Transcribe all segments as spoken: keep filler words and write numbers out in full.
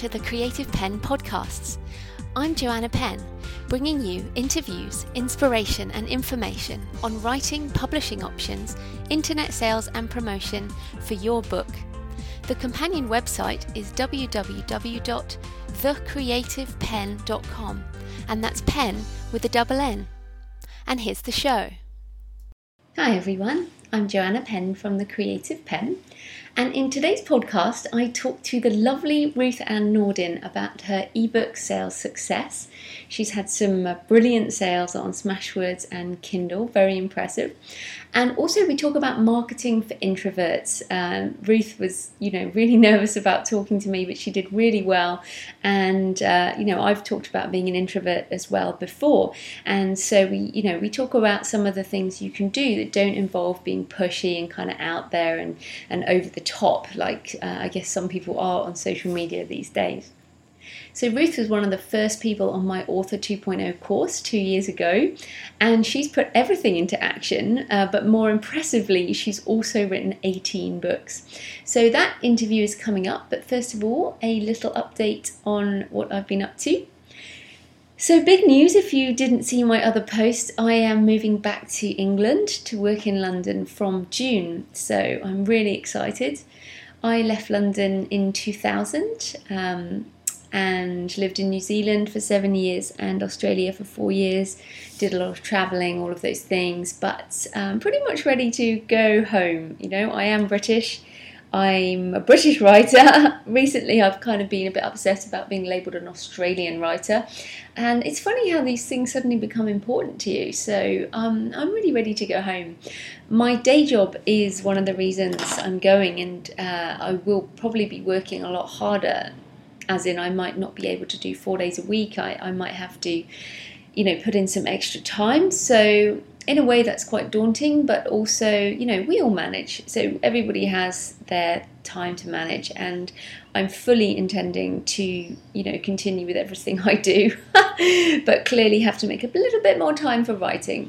to the Creative Penn podcasts. I'm Joanna Penn, bringing you interviews, inspiration and information on writing, publishing options, internet sales and promotion for your book. The companion website is w w w dot the creative penn dot com, and that's pen with a double N. And here's the show. Hi everyone, I'm Joanna Penn from The Creative Penn, and in today's podcast I talk to the lovely Ruth Ann Nordin about her ebook sales success. She's had some uh, brilliant sales on Smashwords and Kindle, very impressive. And also we talk about marketing for introverts. Uh, Ruth was, you know, really nervous about talking to me, but she did really well. And, uh, you know, I've talked about being an introvert as well before. And so we, you know, we talk about some of the things you can do that don't involve being pushy and kind of out there and, and over the top, like uh, I guess some people are on social media these days. So Ruth was one of the first people on my Author two point oh course two years ago, and she's put everything into action, uh, but more impressively, she's also written eighteen books. So that interview is coming up, but first of all, a little update on what I've been up to. So big news, if you didn't see my other post, I am moving back to England to work in London from June, so I'm really excited. I left London in two thousand, um, and lived in New Zealand for seven years and Australia for four years. Did a lot of travelling, all of those things, but um, pretty much ready to go home. You know, I am British. I'm a British writer. Recently I've kind of been a bit upset about being labelled an Australian writer, and it's funny how these things suddenly become important to you. So um, I'm really ready to go home. My day job is one of the reasons I'm going, and uh, I will probably be working a lot harder, as in I might not be able to do four days a week. I, I might have to, you know, put in some extra time. So in a way that's quite daunting, but also, you know, we all manage. So everybody has their time to manage, and I'm fully intending to, you know, continue with everything I do, but clearly have to make a little bit more time for writing.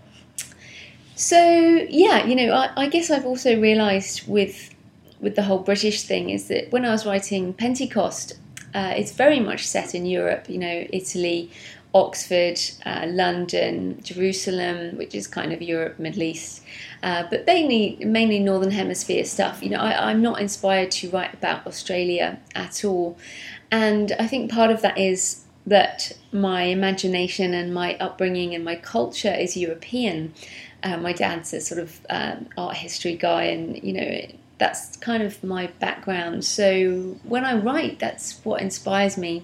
So yeah, you know, I, I guess I've also realised with with the whole British thing is that when I was writing Pentecost, uh, it's very much set in Europe, you know, Italy, Oxford, uh, London, Jerusalem, which is kind of Europe, Middle East, uh, but mainly mainly Northern Hemisphere stuff. You know, I, I'm not inspired to write about Australia at all, and I think part of that is that my imagination and my upbringing and my culture is European. Uh, my dad's a sort of um, art history guy, and you know, that's kind of my background. So when I write, that's what inspires me.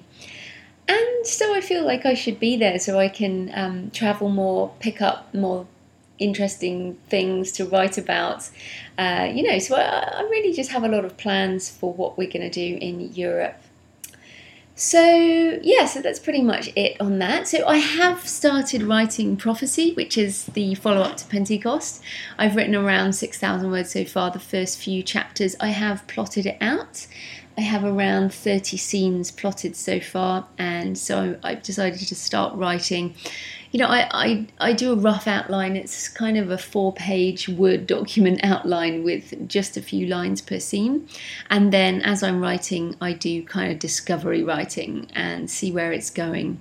And so I feel like I should be there so I can um, travel more, pick up more interesting things to write about. Uh, you know, so I, I really just have a lot of plans for what we're going to do in Europe. So yeah, so that's pretty much it on that. So I have started writing Prophecy, which is the follow-up to Pentecost. I've written around six thousand words so far, the first few chapters. I have plotted it out. I have around thirty scenes plotted so far, and so I've decided to start writing. You know, I, I, I do a rough outline. It's kind of a four-page Word document outline with just a few lines per scene. And then as I'm writing, I do kind of discovery writing and see where it's going.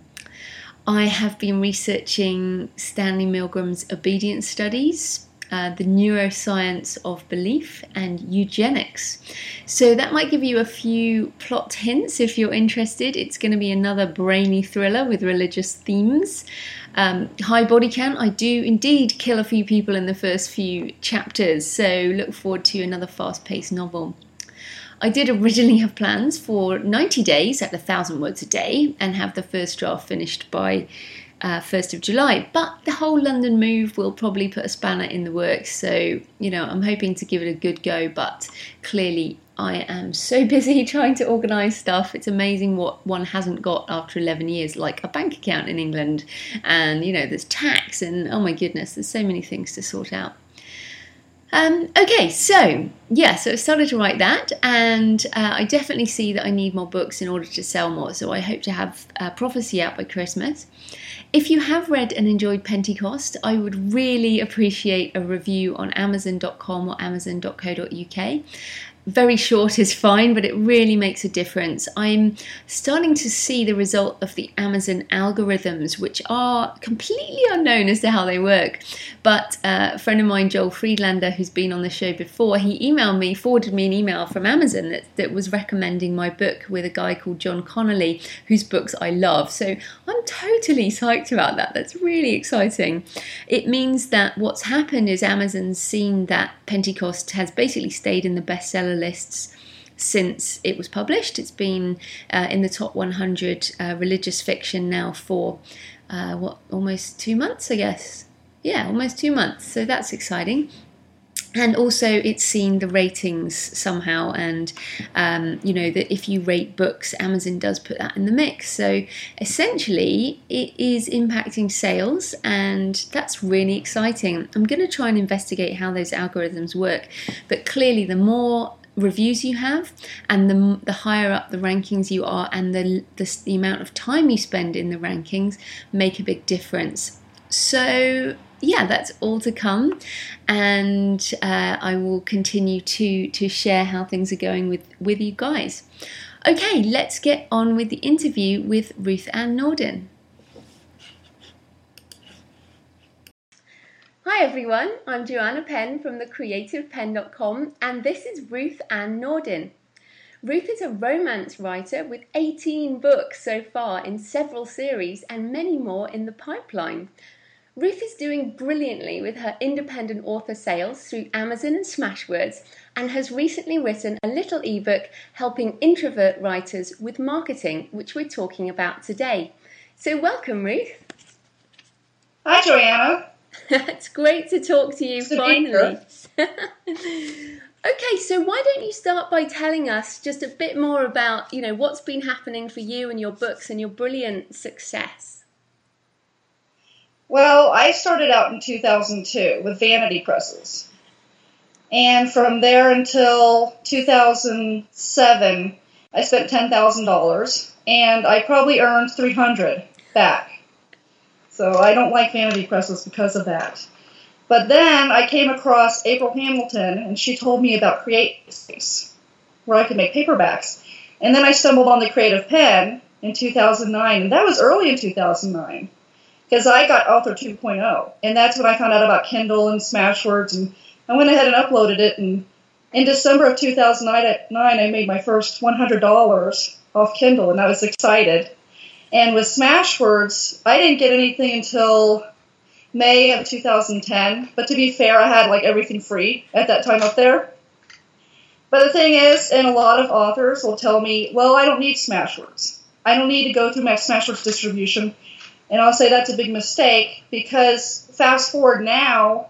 I have been researching Stanley Milgram's obedience studies, uh, the neuroscience of belief, and eugenics. So that might give you a few plot hints if you're interested. It's going to be another brainy thriller with religious themes. Um, high body count, I do indeed kill a few people in the first few chapters, so look forward to another fast-paced novel. I did originally have plans for ninety days at a thousand words a day and have the first draft finished by uh, first of July, but the whole London move will probably put a spanner in the works, so, you know, I'm hoping to give it a good go, but clearly I am so busy trying to organise stuff. It's amazing what one hasn't got after eleven years, like a bank account in England, and, you know, there's tax, and oh my goodness, there's so many things to sort out. Um, okay, so, yeah, so I started to write that, and uh, I definitely see that I need more books in order to sell more, so I hope to have uh, Prophecy out by Christmas. If you have read and enjoyed Pentecost, I would really appreciate a review on amazon dot com or amazon dot co dot uk. very short is fine, but it really makes a difference. I'm starting to see the result of the Amazon algorithms, which are completely unknown as to how they work. But uh, a friend of mine, Joel Friedlander, who's been on the show before, he emailed me, forwarded me an email from Amazon that, that was recommending my book with a guy called John Connolly, whose books I love. So I'm totally psyched about that. That's really exciting. It means that what's happened is Amazon's seen that Pentecost has basically stayed in the bestseller lists since it was published. It's been uh, in the top one hundred uh, religious fiction now for uh, what, almost two months, I guess. Yeah, almost two months. So that's exciting. And also it's seen the ratings somehow, and um, you know that if you rate books, Amazon does put that in the mix. So essentially it is impacting sales, and that's really exciting. I'm going to try and investigate how those algorithms work, but clearly the more reviews you have and the, the higher up the rankings you are, and the, the, the amount of time you spend in the rankings make a big difference. So yeah, that's all to come, and uh, I will continue to to share how things are going with, with you guys. Okay, let's get on with the interview with Ruth Ann Norden. Hi everyone, I'm Joanna Penn from the creative penn dot com, and this is Ruth Ann Norden. Ruth is a romance writer with eighteen books so far in several series and many more in the pipeline. Ruth is doing brilliantly with her independent author sales through Amazon and Smashwords, and has recently written a little ebook helping introvert writers with marketing, which we're talking about today. So welcome, Ruth. Hi, Joanna. It's great to talk to you It's finally. Okay, so why don't you start by telling us just a bit more about, you know, what's been happening for you and your books and your brilliant success? Well, I started out in two thousand two with Vanity Presses. And from there until two thousand seven, I spent ten thousand dollars, and I probably earned three hundred dollars back. So I don't like Vanity Presses because of that. But then I came across April Hamilton, and she told me about Create Space, where I could make paperbacks. And then I stumbled on the Creative Penn in two thousand nine, and that was early in two thousand nine. Because I got Author two point oh, and that's when I found out about Kindle and Smashwords, and I went ahead and uploaded it, and in December of two thousand nine, I made my first one hundred dollars off Kindle, and I was excited. And with Smashwords, I didn't get anything until May of two thousand ten, but to be fair, I had like everything free at that time up there. But the thing is, and a lot of authors will tell me, well, I don't need Smashwords. I don't need to go through my Smashwords distribution. And I'll say that's a big mistake, because fast forward now,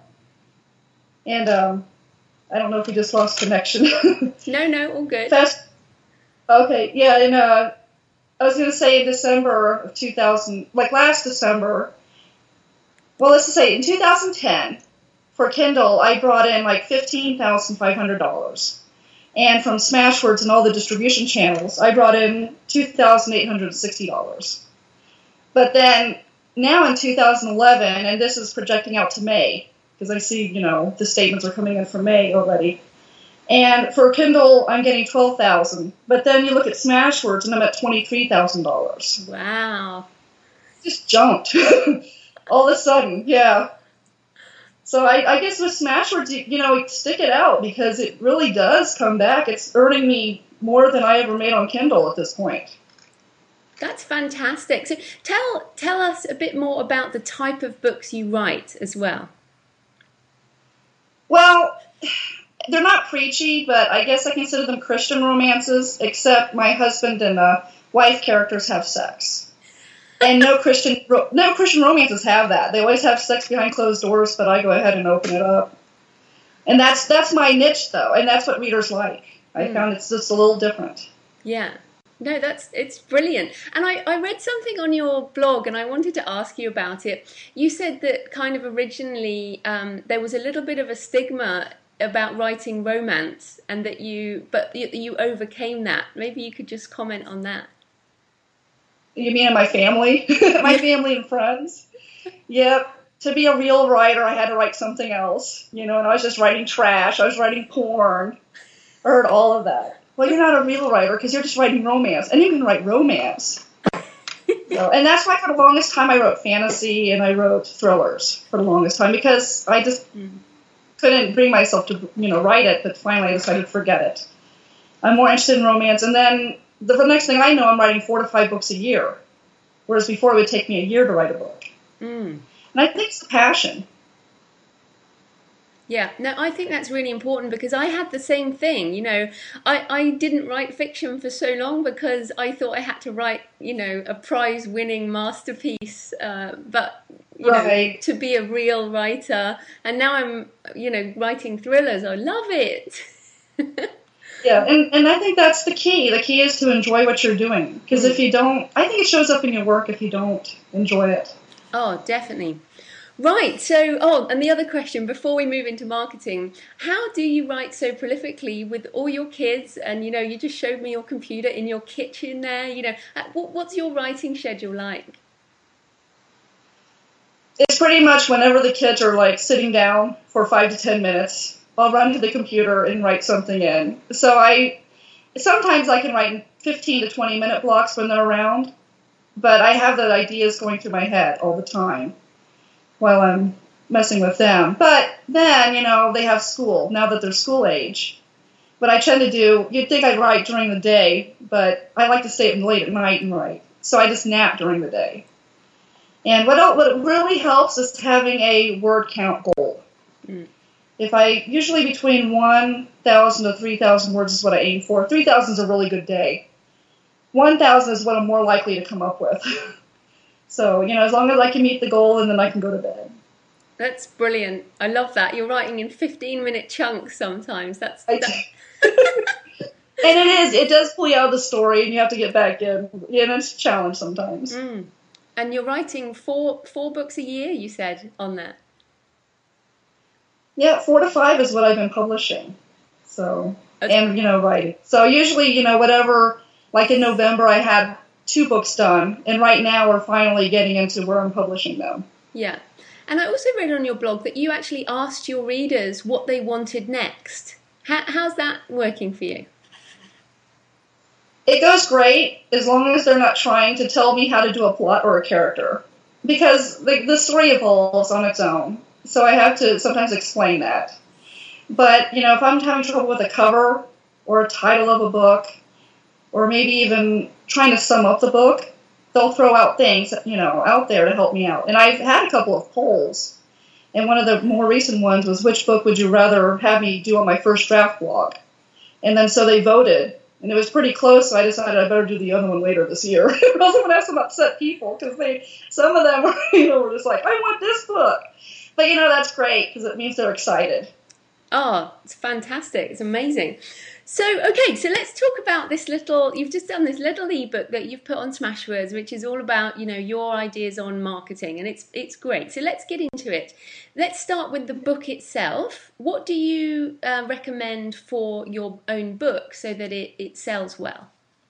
and um, I don't know if we just lost connection. No, no, all good. Fast, okay, yeah, and uh, I was going to say in December of two thousand, like last December, well, let's just say in two thousand ten, for Kindle, I brought in like fifteen thousand five hundred dollars. And from Smashwords and all the distribution channels, I brought in two thousand eight hundred sixty dollars. But then, now in two thousand eleven, and this is projecting out to May, because I see, you know, the statements are coming in for May already. And for Kindle, I'm getting twelve thousand dollars. But then you look at Smashwords, and I'm at twenty-three thousand dollars. Wow. Just jumped. All of a sudden, yeah. So I, I guess with Smashwords, you, you know, stick it out, because it really does come back. It's earning me more than I ever made on Kindle at this point. That's fantastic. So tell tell us a bit more about the type of books you write as well. Well, they're not preachy, but I guess I consider them Christian romances, except my husband and uh, wife characters have sex. And no Christian ro- no Christian romances have that. They always have sex behind closed doors, but I go ahead and open it up. And that's that's my niche, though, and that's what readers like. I mm. found it's just a little different. Yeah. No, that's it's brilliant. And I, I read something on your blog, and I wanted to ask you about it. You said that kind of originally um, there was a little bit of a stigma about writing romance, and that you, but you, you overcame that. Maybe you could just comment on that. You mean in my family? My family and friends? Yep. To be a real writer, I had to write something else. You know, and I was just writing trash. I was writing porn. heard all of that. Well, you're not a real writer because you're just writing romance, and you can write romance. So, and that's why for the longest time I wrote fantasy and I wrote thrillers for the longest time because I just mm. couldn't bring myself to, you know, write it, but finally I decided to forget it. I'm more interested in romance, and then the, the next thing I know, I'm writing four to five books a year, whereas before it would take me a year to write a book. Mm. And I think it's the passion. Yeah, no, I think that's really important because I had the same thing. You know, I, I didn't write fiction for so long because I thought I had to write, you know, a prize-winning masterpiece. Uh, but, you right. know, to be a real writer. And now I'm, you know, writing thrillers. I love it. Yeah, and, and I think that's the key. The key is to enjoy what you're doing. Because mm. if you don't, I think it shows up in your work if you don't enjoy it. Oh, definitely. Right, so, oh, and the other question, before we move into marketing, how do you write so prolifically with all your kids? And, you know, you just showed me your computer in your kitchen there, you know, what, what's your writing schedule like? It's pretty much whenever the kids are, like, sitting down for five to ten minutes, I'll run to the computer and write something in. So I, sometimes I can write in fifteen to twenty minute blocks when they're around, but I have the ideas going through my head all the time while I'm messing with them. But then, you know, they have school, now that they're school age. What I tend to do, you'd think I'd write during the day, but I like to stay up late at night and write. So I just nap during the day. And what, what really helps is having a word count goal. Mm. If I, usually between one thousand to three thousand words is what I aim for. three thousand is a really good day. one thousand is what I'm more likely to come up with. So, you know, as long as I can meet the goal, and then I can go to bed. That's brilliant. I love that. You're writing in fifteen-minute chunks sometimes. That's, that's... And it is. It does pull you out of the story, and you have to get back in. Yeah, it's a challenge sometimes. Mm. And you're writing four four books a year, you said, on that? Yeah, four to five is what I've been publishing. So, okay. And, you know, writing. So usually, you know, whatever, like in November I had two books done, and right now we're finally getting into where I'm publishing them. Yeah. And I also read on your blog that you actually asked your readers what they wanted next. How, how's that working for you? It goes great as long as they're not trying to tell me how to do a plot or a character. Because the, the story evolves on its own. So I have to sometimes explain that. But, you know, if I'm having trouble with a cover or a title of a book, or maybe even trying to sum up the book, they'll throw out things, you know, out there to help me out. And I've had a couple of polls, and one of the more recent ones was, which book would you rather have me do on my first draft blog? And then so they voted, and it was pretty close, so I decided I better do the other one later this year. I was going to have some upset people, because they, some of them were, you know, were just like, I want this book. But, you know, that's great, because it means they're excited. Oh, it's fantastic. It's amazing. So, okay, so let's talk about this little, you've just done this little ebook that you've put on Smashwords, which is all about, you know, your ideas on marketing, and it's it's great. So let's get into it. Let's start with the book itself. What do you uh, recommend for your own book so that it, it sells well?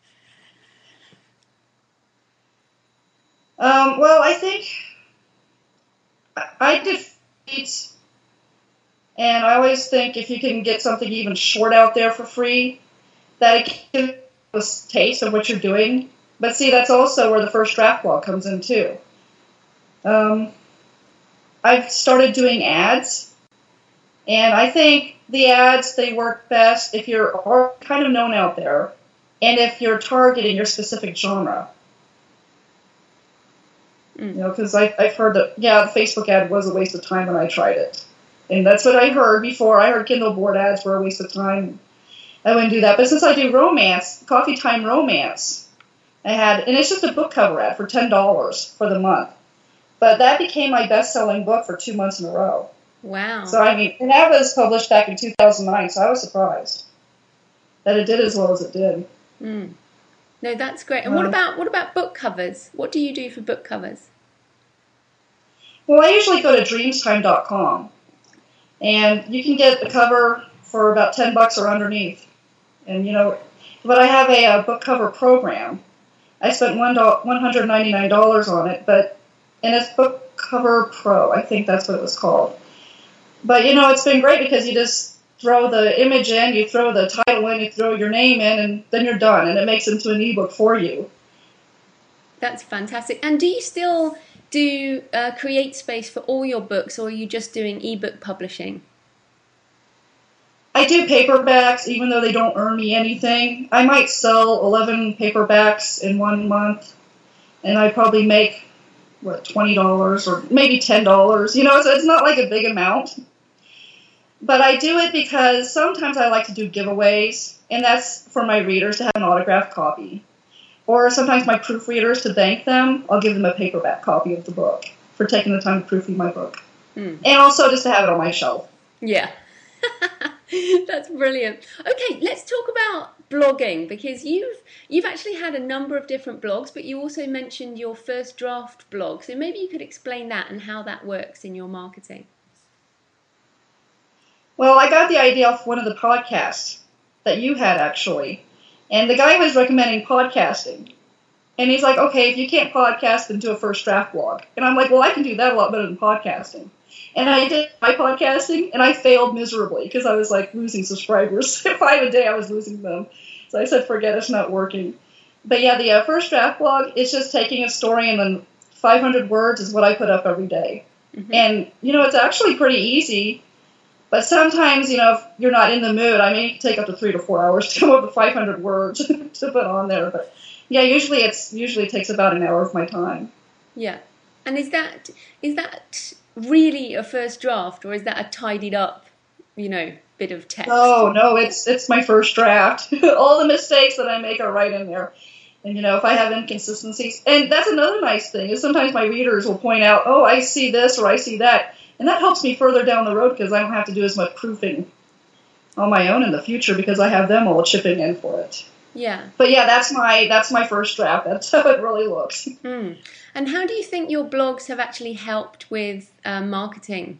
Um, well, I think I did feeds. And I always think if you can get something even short out there for free, that it can give a taste of what you're doing. But see, that's also where the first draft blog comes in too. Um, I've started doing ads, and I think the ads, they work best if you're kind of known out there, and if you're targeting your specific genre. Mm. You know, because I've heard that, yeah, the Facebook ad was a waste of time when I tried it. And that's what I heard before. I heard Kindle board ads were a waste of time. I wouldn't do that. But since I do romance, Coffee Time Romance, I had, and it's just a book cover ad for ten dollars for the month. But that became my best-selling book for two months in a row. Wow. So, I mean, and that was published back in two thousand nine, so I was surprised that it did as well as it did. Mm. No, that's great. And um, what about what about book covers? What do you do for book covers? Well, I usually go to dreamstime dot com. And you can get the cover for about ten bucks or underneath. And, you know, but I have a, a book cover program. I spent one hundred ninety-nine dollars on it, but, and it's Book Cover Pro. I think that's what it was called. But, you know, it's been great because you just, throw the image in, you throw the title in, you throw your name in, and then you're done, and it makes it into an ebook for you. That's fantastic. And do you still do uh, CreateSpace for all your books, or are you just doing ebook publishing? I do paperbacks, even though they don't earn me anything. I might sell eleven paperbacks in one month, and I probably make, what, twenty dollars or maybe ten dollars. You know, so it's not like a big amount. But I do it because sometimes I like to do giveaways, and that's for my readers to have an autographed copy. Or sometimes my proofreaders, to thank them, I'll give them a paperback copy of the book for taking the time to proofread my book. Mm. And also just to have it on my shelf. Yeah. That's brilliant. Okay, let's talk about blogging, because you've you've actually had a number of different blogs, but you also mentioned your first draft blog. So maybe you could explain that and how that works in your marketing. Well, I got the idea off one of the podcasts that you had, actually. And the guy was recommending podcasting. And he's like, okay, if you can't podcast, then do a first draft blog. And I'm like, well, I can do that a lot better than podcasting. And I did my podcasting, and I failed miserably because I was, like, losing subscribers. Five a day, I was losing them. So I said, forget it, it's not working. But, yeah, the uh, first draft blog is just taking a story, and then five hundred words is what I put up every day. Mm-hmm. And, you know, it's actually pretty easy. But sometimes, you know, if you're not in the mood, I mean, it can take up to three to four hours to come up with five hundred words to put on there. But, yeah, usually it's usually takes about an hour of my time. Yeah. And is that is that really a first draft, or is that a tidied up, you know, bit of text? Oh, no, it's it's my first draft. All the mistakes that I make are right in there. And, you know, if I have inconsistencies. And that's another nice thing, is sometimes my readers will point out, oh, I see this or I see that. And that helps me further down the road because I don't have to do as much proofing on my own in the future because I have them all chipping in for it. Yeah. But yeah, that's my that's my first draft. That's how it really looks. Hmm. And how do you think your blogs have actually helped with uh, marketing?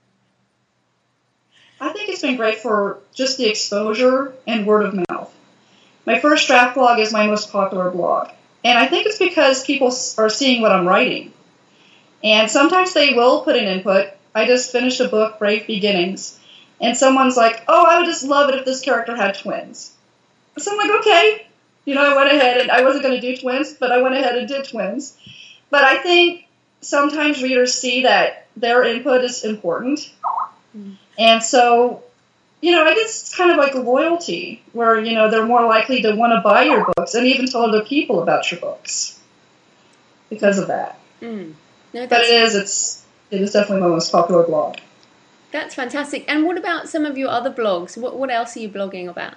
I think it's been great for just the exposure and word of mouth. My first draft blog is my most popular blog. And I think it's because people are seeing what I'm writing. And sometimes they will put an input. I just finished a book, Brave Beginnings, and someone's like, oh, I would just love it if this character had twins. So I'm like, okay. You know, I went ahead and I wasn't going to do twins, but I went ahead and did twins. But I think sometimes readers see that their input is important. Mm. And so, you know, I guess it's kind of like a loyalty where, you know, they're more likely to want to buy your books and even tell other people about your books because of that. Mm. No, but it is, it's, it is definitely my most popular blog. That's fantastic. And what about some of your other blogs? What what else are you blogging about?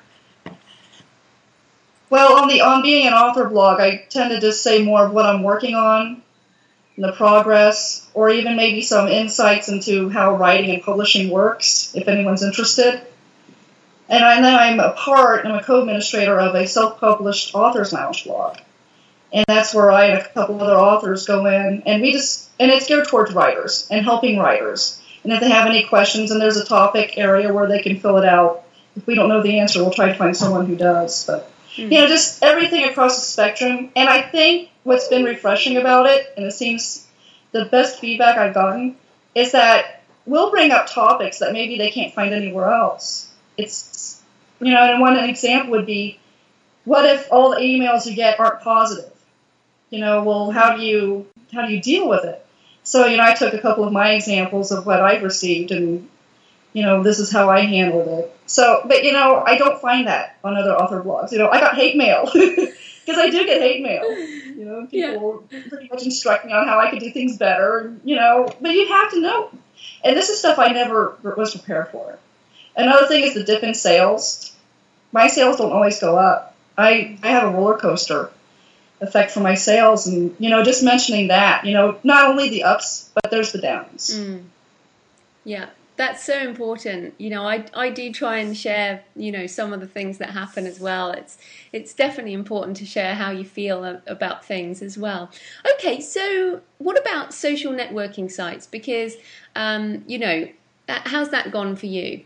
Well, on the on being an author blog, I tend to just say more of what I'm working on, the progress, or even maybe some insights into how writing and publishing works, if anyone's interested. And I know I'm a part, I'm a co-administrator of a self-published Authors Lounge blog. And that's where I and a couple other authors go in, and we just, and it's geared towards writers and helping writers. And if they have any questions, and there's a topic area where they can fill it out. If we don't know the answer, we'll try to find someone who does. But, mm-hmm. you know, just everything across the spectrum. And I think what's been refreshing about it, and it seems the best feedback I've gotten, is that we'll bring up topics that maybe they can't find anywhere else. It's, you know, and one example would be, what if all the emails you get aren't positive? You know, well, how do you how do you deal with it? So, you know, I took a couple of my examples of what I've received, and, you know, this is how I handled it. So, but, you know, I don't find that on other author blogs. You know, I got hate mail, because I do get hate mail. You know, people yeah. pretty much instruct me on how I could do things better, you know, but you have to know. And this is stuff I never was prepared for. Another thing is the dip in sales. My sales don't always go up. I, I have a roller coaster effect for my sales, and, you know, just mentioning that, you know, not only the ups, but there's the downs. Mm. Yeah, that's so important. You know, I I do try and share, you know, some of the things that happen as well. It's it's definitely important to share how you feel about things as well. Okay, so what about social networking sites? Because, um, you know, how's that gone for you?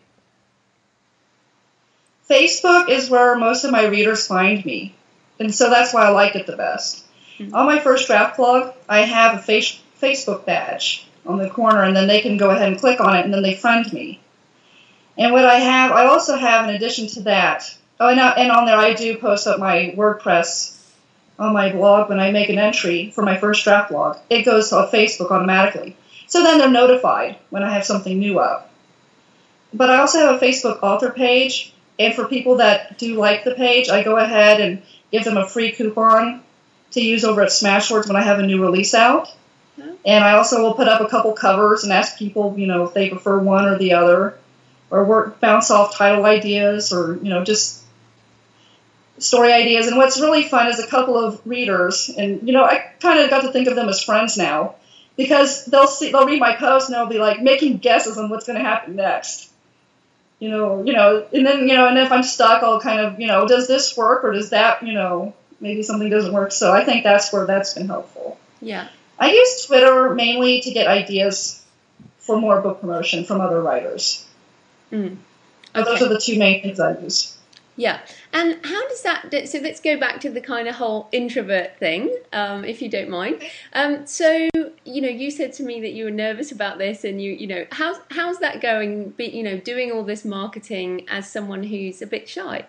Facebook is where most of my readers find me. And so that's why I like it the best. Mm-hmm. On my first draft blog, I have a face, Facebook badge on the corner, and then they can go ahead and click on it, and then they friend me. And what I have, I also have in addition to that, oh, and, I, and on there I do post up my WordPress on my blog when I make an entry for my first draft blog. It goes to Facebook automatically. So then they're notified when I have something new up. But I also have a Facebook author page, and for people that do like the page, I go ahead and give them a free coupon to use over at Smashwords when I have a new release out. Mm-hmm. And I also will put up a couple covers and ask people, you know, if they prefer one or the other, or work bounce off title ideas, or, you know, just story ideas. And what's really fun is a couple of readers, and, you know, I kind of got to think of them as friends now, because they'll see, they'll read my post and they'll be like making guesses on what's going to happen next. You know, you know, and then, you know, and if I'm stuck, I'll kind of, you know, does this work or does that, you know, maybe something doesn't work. So I think that's where that's been helpful. Yeah. I use Twitter mainly to get ideas for more book promotion from other writers. Mm. Okay. Those are the two main things I use. Yeah. And how does that, so let's go back to the kind of whole introvert thing, um, if you don't mind. Um, so, you know, you said to me that you were nervous about this, and you, you know, how's, how's that going, be, you know, doing all this marketing as someone who's a bit shy?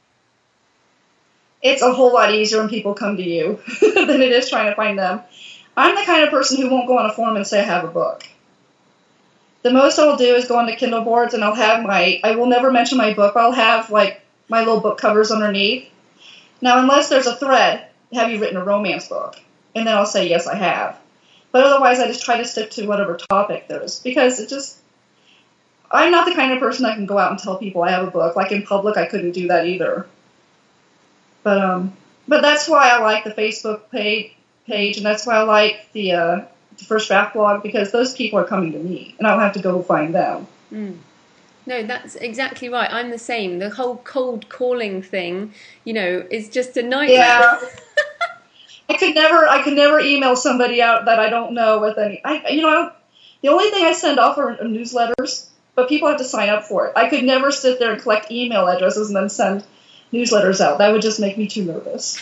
It's a whole lot easier when people come to you than it is trying to find them. I'm the kind of person who won't go on a forum and say I have a book. The most I'll do is go onto Kindle boards, and I'll have my, I will never mention my book, but I'll have, like, my little book covers underneath. Now, unless there's a thread, have you written a romance book? And then I'll say, yes, I have. But otherwise, I just try to stick to whatever topic there is, because it just, I'm not the kind of person that can go out and tell people I have a book. Like in public, I couldn't do that either. But um, but that's why I like the Facebook page, page and that's why I like the, uh, the First Draft blog, because those people are coming to me, and I don't have to go find them. Mm. No, that's exactly right. I'm the same. The whole cold calling thing, you know, is just a nightmare. Yeah. I could never, I could never email somebody out that I don't know with any. I, you know, I don't, the only thing I send off are newsletters, but people have to sign up for it. I could never sit there and collect email addresses and then send newsletters out. That would just make me too nervous.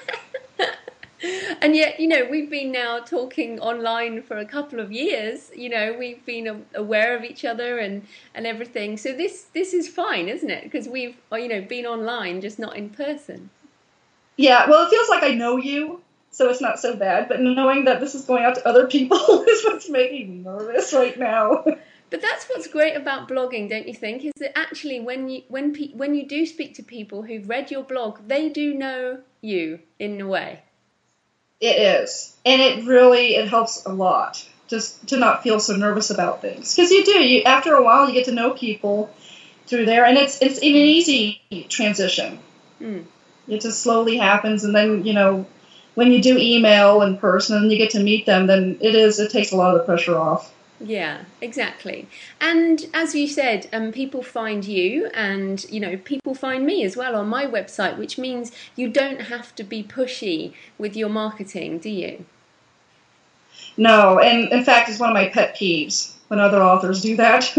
And yet, you know, we've been now talking online for a couple of years. You know, we've been aware of each other and, and everything. So this this is fine, isn't it? Because we've, you know, been online, just not in person. Yeah, well, it feels like I know you, so it's not so bad. But knowing that this is going out to other people is what's making me nervous right now. But that's what's great about blogging, don't you think? Is that actually when you when pe- when you do speak to people who've read your blog, they do know you in a way. It is. And it really, it helps a lot just to not feel so nervous about things. Because you do. You after a while, you get to know people through there. And it's it's an easy transition. Mm. It just slowly happens. And then, you know, when you do email in person and you get to meet them, then it is, it takes a lot of the pressure off. Yeah, exactly. And as you said, um, people find you, and, you know, people find me as well on my website, which means you don't have to be pushy with your marketing, do you? No, and in fact, it's one of my pet peeves when other authors do that.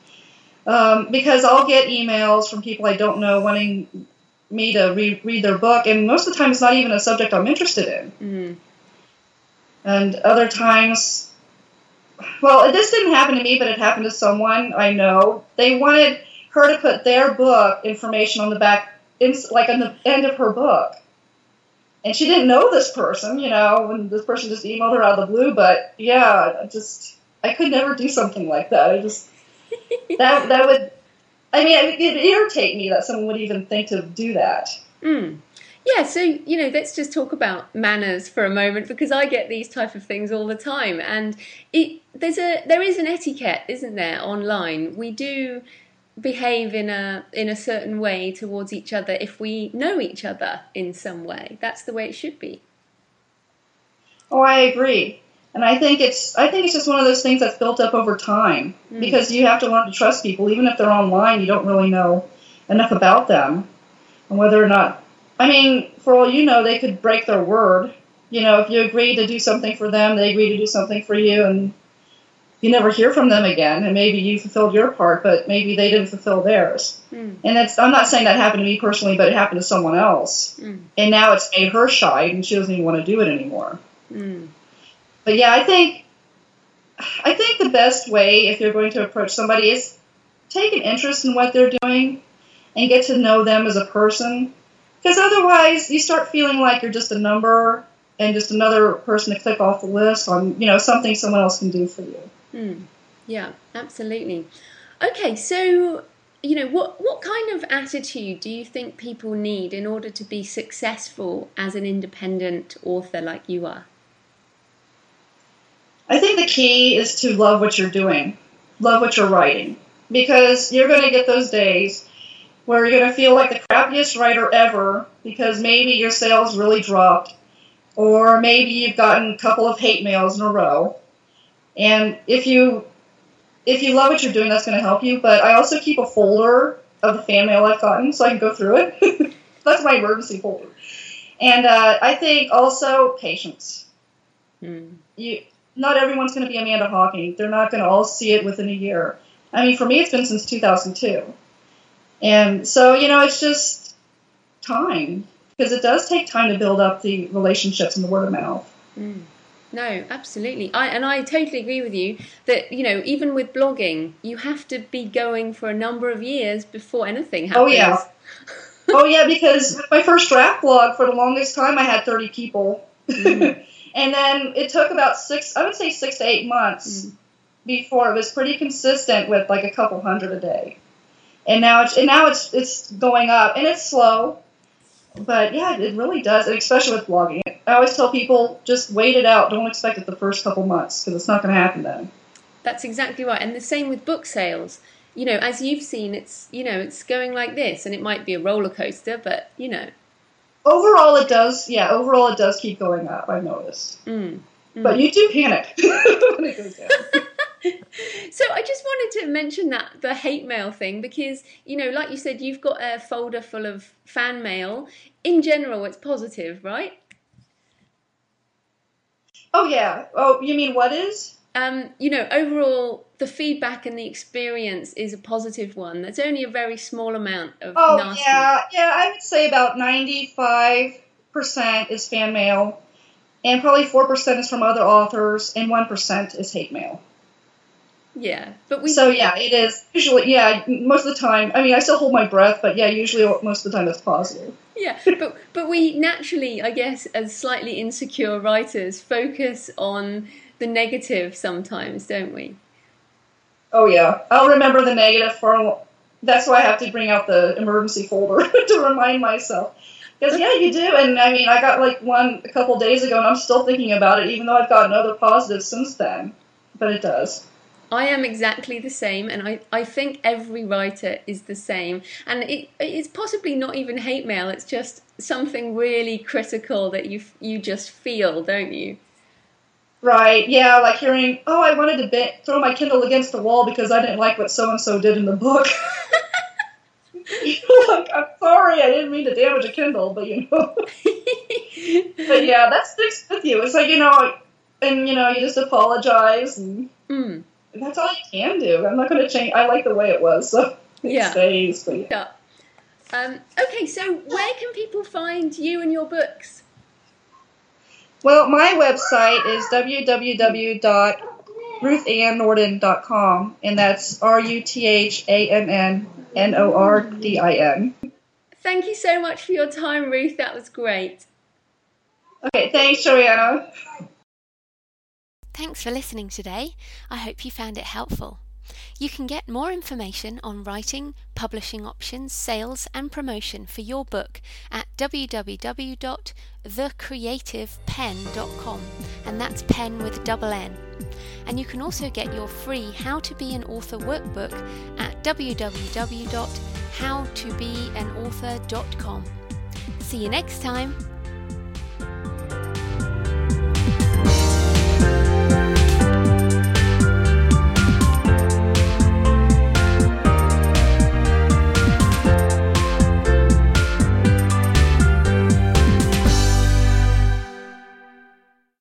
um, because I'll get emails from people I don't know wanting me to re- read their book, and most of the time it's not even a subject I'm interested in. Mm. And other times... Well, this didn't happen to me, but it happened to someone I know. They wanted her to put their book information on the back, like on the end of her book. And she didn't know this person, you know, and this person just emailed her out of the blue. But yeah, I just, I could never do something like that. I just, that that would, I mean, it would irritate me that someone would even think to do that. Mm. Yeah, so, you know, let's just talk about manners for a moment, because I get these type of things all the time. And it, there's a there is an etiquette, isn't there, online? We do behave in a in a certain way towards each other if we know each other in some way. That's the way it should be. Oh, I agree. And I think it's I think it's just one of those things that's built up over time, mm. because you have to learn to trust people. Even if they're online, you don't really know enough about them and whether or not... I mean, for all you know, they could break their word. You know, if you agree to do something for them, they agree to do something for you, and you never hear from them again. And maybe you fulfilled your part, but maybe they didn't fulfill theirs. Mm. And it's, I'm not saying that happened to me personally, but it happened to someone else. Mm. And now it's made her shy, and she doesn't even want to do it anymore. Mm. But yeah, I think I think the best way, if you're going to approach somebody, is take an interest in what they're doing and get to know them as a person. Because otherwise, you start feeling like you're just a number and just another person to click off the list on, you know, something someone else can do for you. Mm. Yeah, absolutely. Okay, so, you know, what, what kind of attitude do you think people need in order to be successful as an independent author like you are? I think the key is to love what you're doing, love what you're writing, because you're going to get those days where you're going to feel like the crappiest writer ever because maybe your sales really dropped, or maybe you've gotten a couple of hate mails in a row. And if you if you love what you're doing, that's going to help you. But I also keep a folder of the fan mail I've gotten so I can go through it. That's my emergency folder. And uh, I think also patience. Mm. You, not everyone's going to be Amanda Hocking. They're not going to all see it within a year. I mean, for me, it's been since two thousand two. And so, you know, it's just time. Because it does take time to build up the relationships and the word of mouth. Mm. No, absolutely. I and I totally agree with you that, you know, even with blogging, you have to be going for a number of years before anything happens. Oh, yeah. oh, yeah, because with my first draft blog, for the longest time, I had thirty people. Mm. And then it took about six, I would say six to eight months mm. before it was pretty consistent with like a couple hundred a day. And now it's, and now it's, it's going up, and it's slow. But yeah, it really does, and especially with blogging. I always tell people, just wait it out. Don't expect it the first couple months, because it's not going to happen then. That's exactly right. And the same with book sales. You know, as you've seen, it's, you know, it's going like this, and it might be a roller coaster, but, you know. Overall, it does, yeah, overall it does keep going up, I've noticed. Mm, mm. But you do panic when it goes down. So I just wanted to mention that, the hate mail thing, because, you know, like you said, you've got a folder full of fan mail. In general, it's positive, right? Oh, yeah. Oh, you mean what is? Um, you know, overall, the feedback and the experience is a positive one. There's only a very small amount of oh, nasty. Oh, yeah. Yeah, I would say about ninety-five percent is fan mail, and probably four percent is from other authors, and one percent is hate mail. Yeah, but we... So, yeah, it is. Usually, yeah, most of the time, I mean, I still hold my breath, but yeah, usually most of the time it's positive. Yeah, but but we naturally, I guess, as slightly insecure writers, focus on the negative sometimes, don't we? Oh, yeah. I'll remember the negative for... That's why I have to bring out the emergency folder to remind myself. Because, yeah, you do. And, I mean, I got, like, one a couple days ago, and I'm still thinking about it, even though I've gotten other positives since then. But it does. I am exactly the same, and I, I think every writer is the same. And it it's possibly not even hate mail, it's just something really critical that you you just feel, don't you? Right, yeah, like hearing, oh, I wanted to be- throw my Kindle against the wall because I didn't like what so-and-so did in the book. Like, I'm sorry, I didn't mean to damage a Kindle, but you know. But yeah, that sticks with you. It's like, you know, and you know, you just apologize and... Mm. That's all you can do. I'm not going to change. I like the way it was, so it yeah. stays. But yeah. yeah. Um, okay, so where can people find you and your books? Well, my website is w w w dot ruth ann nordin dot com, and that's R U T H A N N N O R D I N. Thank you so much for your time, Ruth. That was great. Okay, thanks, Joanna. Thanks for listening today. I hope you found it helpful. You can get more information on writing, publishing options, sales and promotion for your book at w w w dot the creative pen dot com, and that's pen with double N. And you can also get your free How to Be an Author workbook at w w w dot how to be an author dot com. See you next time.